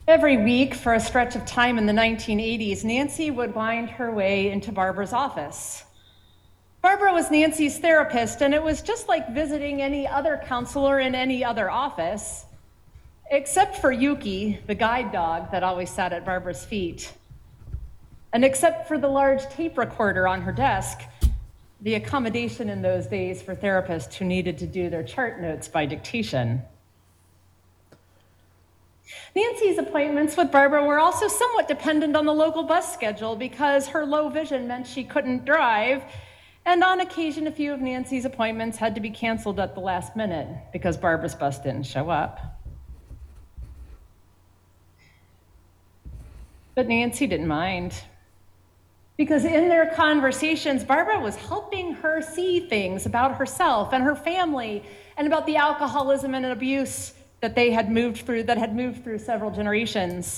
Every week for a stretch of time in the 1980s, Nancy would wind her way into Barbara's office. Barbara was Nancy's therapist, and it was just like visiting any other counselor in any other office, except for Yuki, the guide dog that always sat at Barbara's feet. And except for the large tape recorder on her desk, the accommodation in those days for therapists who needed to do their chart notes by dictation. Nancy's appointments with Barbara were also somewhat dependent on the local bus schedule because her low vision meant she couldn't drive, and on occasion a few of Nancy's appointments had to be canceled at the last minute because Barbara's bus didn't show up. But Nancy didn't mind, because in their conversations, Barbara was helping her see things about herself and her family and about the alcoholism and abuse that had moved through several generations.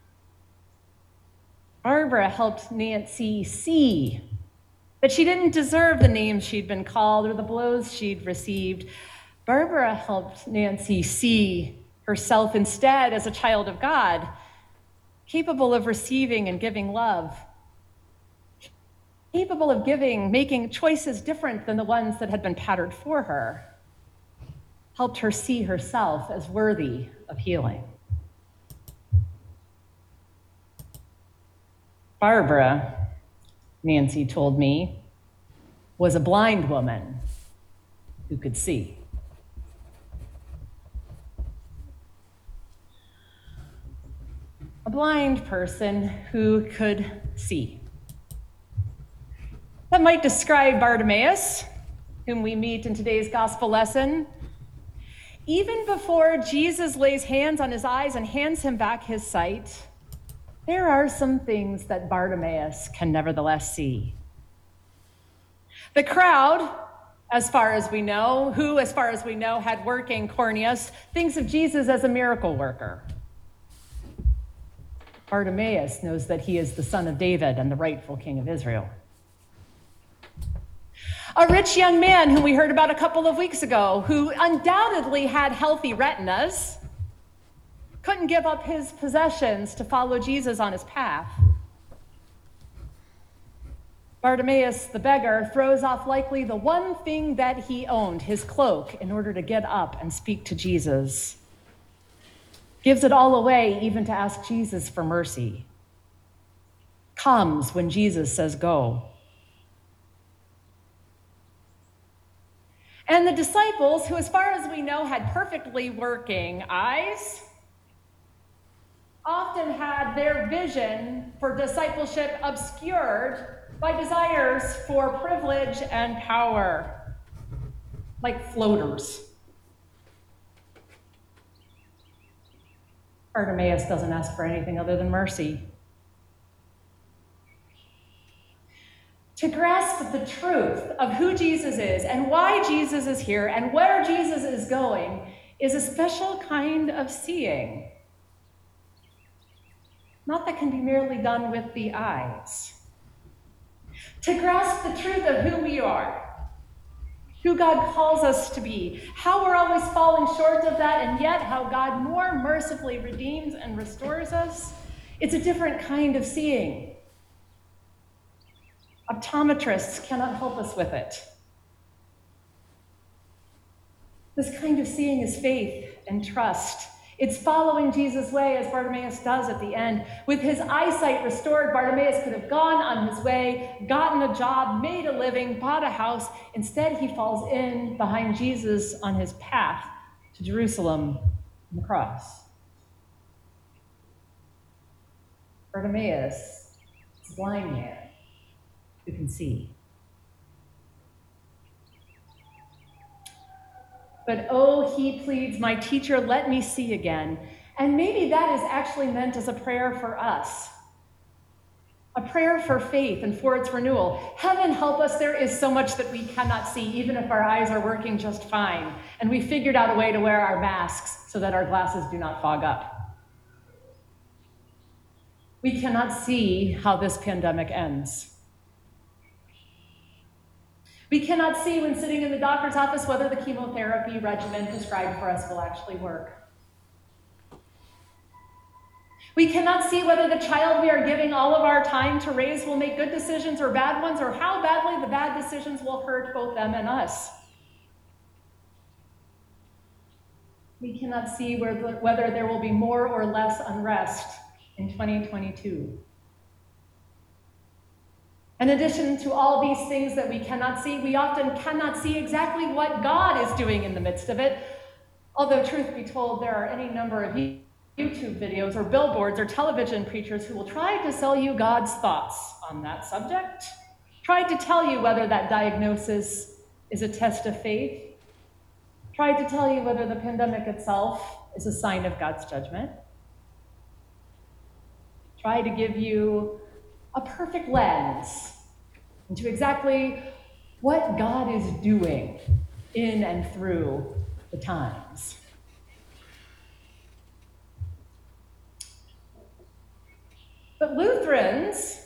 Barbara helped Nancy see that she didn't deserve the names she'd been called or the blows she'd received. Barbara helped Nancy see herself instead as a child of God, capable of receiving and giving love, capable of making choices different than the ones that had been patterned for her, helped her see herself as worthy of healing. Barbara, Nancy told me, was a blind woman who could see. A blind person who could see. That might describe Bartimaeus, whom we meet in today's gospel lesson. Even before Jesus lays hands on his eyes and hands him back his sight, there are some things that Bartimaeus can nevertheless see. The crowd, as far as we know, had working corneas, thinks of Jesus as a miracle worker. Bartimaeus knows that he is the son of David and the rightful king of Israel. A rich young man whom we heard about a couple of weeks ago, who undoubtedly had healthy retinas, couldn't give up his possessions to follow Jesus on his path. Bartimaeus, the beggar, throws off likely the one thing that he owned, his cloak, in order to get up and speak to Jesus. Gives it all away even to ask Jesus for mercy. Comes when Jesus says go. And the disciples, who as far as we know had perfectly working eyes, often had their vision for discipleship obscured by desires for privilege and power, like floaters. Bartimaeus doesn't ask for anything other than mercy. To grasp the truth of who Jesus is and why Jesus is here and where Jesus is going is a special kind of seeing. Not that can be merely done with the eyes. To grasp the truth of who we are, who God calls us to be, how we're always falling short of that, and yet how God more mercifully redeems and restores us, it's a different kind of seeing. Optometrists cannot help us with it. This kind of seeing is faith and trust. It's following Jesus' way, as Bartimaeus does at the end. With his eyesight restored, Bartimaeus could have gone on his way, gotten a job, made a living, bought a house. Instead, he falls in behind Jesus on his path to Jerusalem and the cross. Bartimaeus is a blind man who can see. But oh, he pleads, my teacher, let me see again. And maybe that is actually meant as a prayer for us. A prayer for faith and for its renewal. Heaven help us, there is so much that we cannot see, even if our eyes are working just fine. And we figured out a way to wear our masks so that our glasses do not fog up. We cannot see how this pandemic ends. We cannot see when sitting in the doctor's office whether the chemotherapy regimen prescribed for us will actually work. We cannot see whether the child we are giving all of our time to raise will make good decisions or bad ones, or how badly the bad decisions will hurt both them and us. We cannot see whether there will be more or less unrest in 2022. In addition to all these things that we cannot see, we often cannot see exactly what God is doing in the midst of it. Although, truth be told, there are any number of YouTube videos or billboards or television preachers who will try to sell you God's thoughts on that subject, try to tell you whether that diagnosis is a test of faith, try to tell you whether the pandemic itself is a sign of God's judgment, try to give you a perfect lens into exactly what God is doing in and through the times. But Lutherans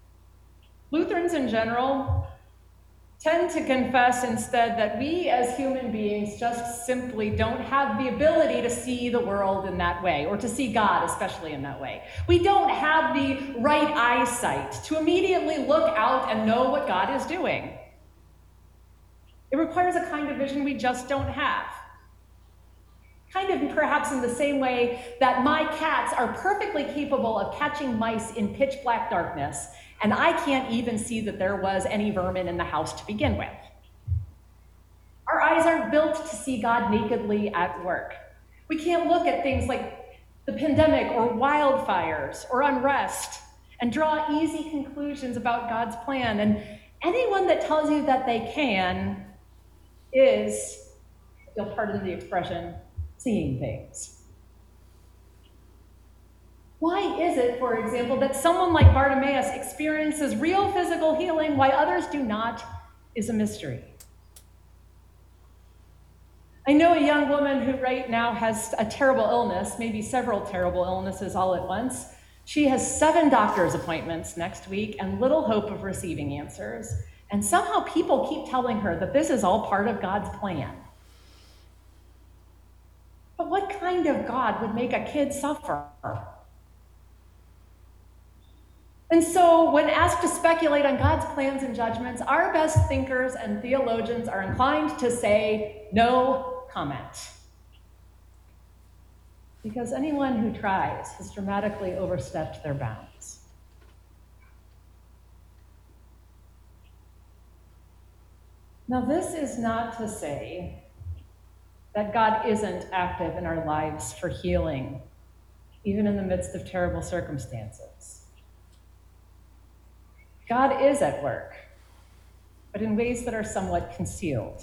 in general, tend to confess instead that we as human beings just simply don't have the ability to see the world in that way, or to see God especially in that way. We don't have the right eyesight to immediately look out and know what God is doing. It requires a kind of vision we just don't have. Kind of perhaps in the same way that my cats are perfectly capable of catching mice in pitch black darkness, and I can't even see that there was any vermin in the house to begin with. Our eyes aren't built to see God nakedly at work. We can't look at things like the pandemic or wildfires or unrest and draw easy conclusions about God's plan. And anyone that tells you that they can is, if you'll pardon the expression, seeing things. Why is it, for example, that someone like Bartimaeus experiences real physical healing while others do not is a mystery. I know a young woman who right now has a terrible illness, maybe several terrible illnesses all at once. She has 7 doctor's appointments next week and little hope of receiving answers. And somehow people keep telling her that this is all part of God's plan. But what kind of God would make a kid suffer? And so, when asked to speculate on God's plans and judgments, our best thinkers and theologians are inclined to say, no comment. Because anyone who tries has dramatically overstepped their bounds. Now, this is not to say that God isn't active in our lives for healing, even in the midst of terrible circumstances. God is at work, but in ways that are somewhat concealed.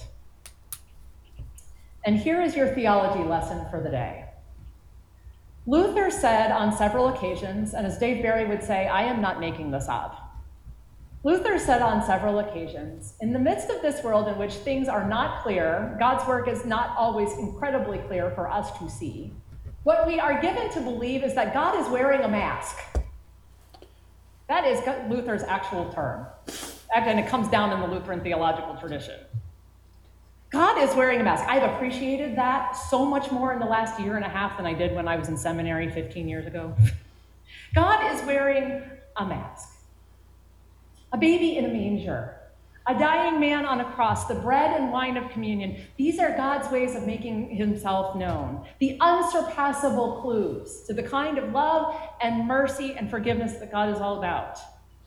And here is your theology lesson for the day. Luther said on several occasions, and as Dave Barry would say, I am not making this up. Luther said on several occasions, in the midst of this world in which things are not clear, God's work is not always incredibly clear for us to see, what we are given to believe is that God is wearing a mask. That is Luther's actual term, and it comes down in the Lutheran theological tradition. God is wearing a mask. I've appreciated that so much more in the last year and a half than I did when I was in seminary 15 years ago. God is wearing a mask. A baby in a manger, a dying man on a cross, the bread and wine of communion. These are God's ways of making himself known, the unsurpassable clues to the kind of love and mercy and forgiveness that God is all about.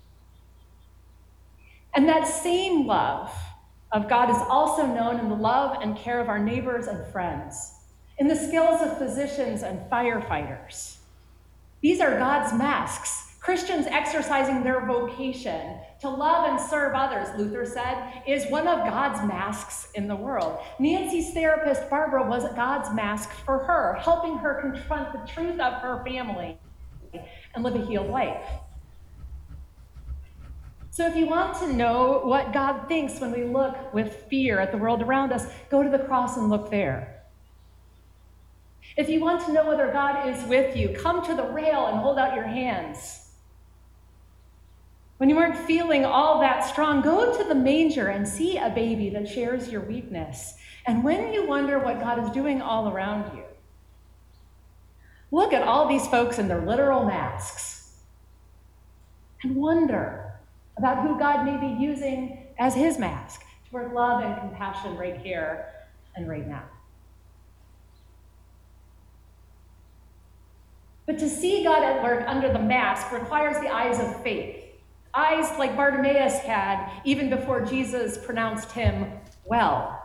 And that same love of God is also known in the love and care of our neighbors and friends, in the skills of physicians and firefighters. These are God's masks, Christians exercising their vocation to love and serve others, Luther said, is one of God's masks in the world. Nancy's therapist, Barbara, was God's mask for her, helping her confront the truth of her family and live a healed life. So if you want to know what God thinks when we look with fear at the world around us, go to the cross and look there. If you want to know whether God is with you, come to the rail and hold out your hands. When you aren't feeling all that strong, go to the manger and see a baby that shares your weakness. And when you wonder what God is doing all around you, look at all these folks in their literal masks and wonder about who God may be using as his mask to work love and compassion right here and right now. But to see God at work under the mask requires the eyes of faith, eyes like Bartimaeus had even before Jesus pronounced him well.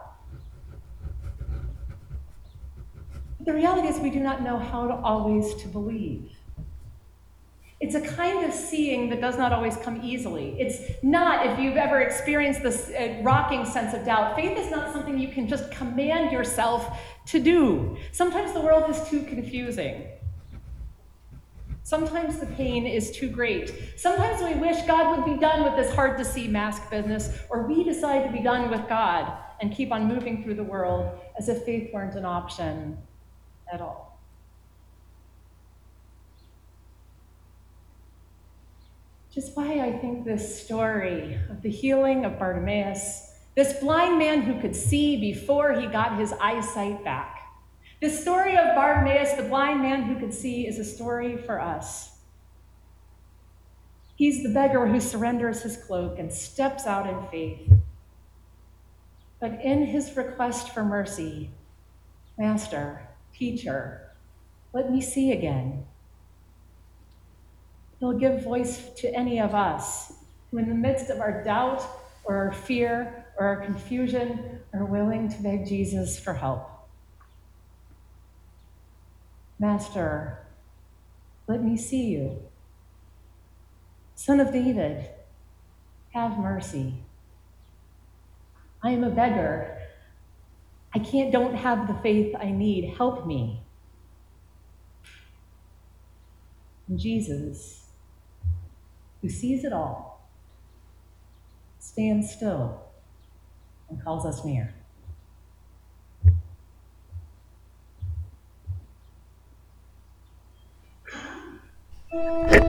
But the reality is we do not know how to always to believe. It's a kind of seeing that does not always come easily. It's not, if you've ever experienced this rocking sense of doubt, faith is not something you can just command yourself to do. Sometimes the world is too confusing. Sometimes the pain is too great. Sometimes we wish God would be done with this hard-to-see mask business, or we decide to be done with God and keep on moving through the world as if faith weren't an option at all. Which is why I think this story of the healing of Bartimaeus, this blind man who could see before he got his eyesight back, this story of Bartimaeus, the blind man who could see, is a story for us. He's the beggar who surrenders his cloak and steps out in faith. But in his request for mercy, Master, Teacher, let me see again. He'll give voice to any of us who, in the midst of our doubt or our fear or our confusion, are willing to beg Jesus for help. Master, let me see you. Son of David, have mercy. I am a beggar. Don't have the faith I need. Help me. And Jesus, who sees it all, stands still and calls us near.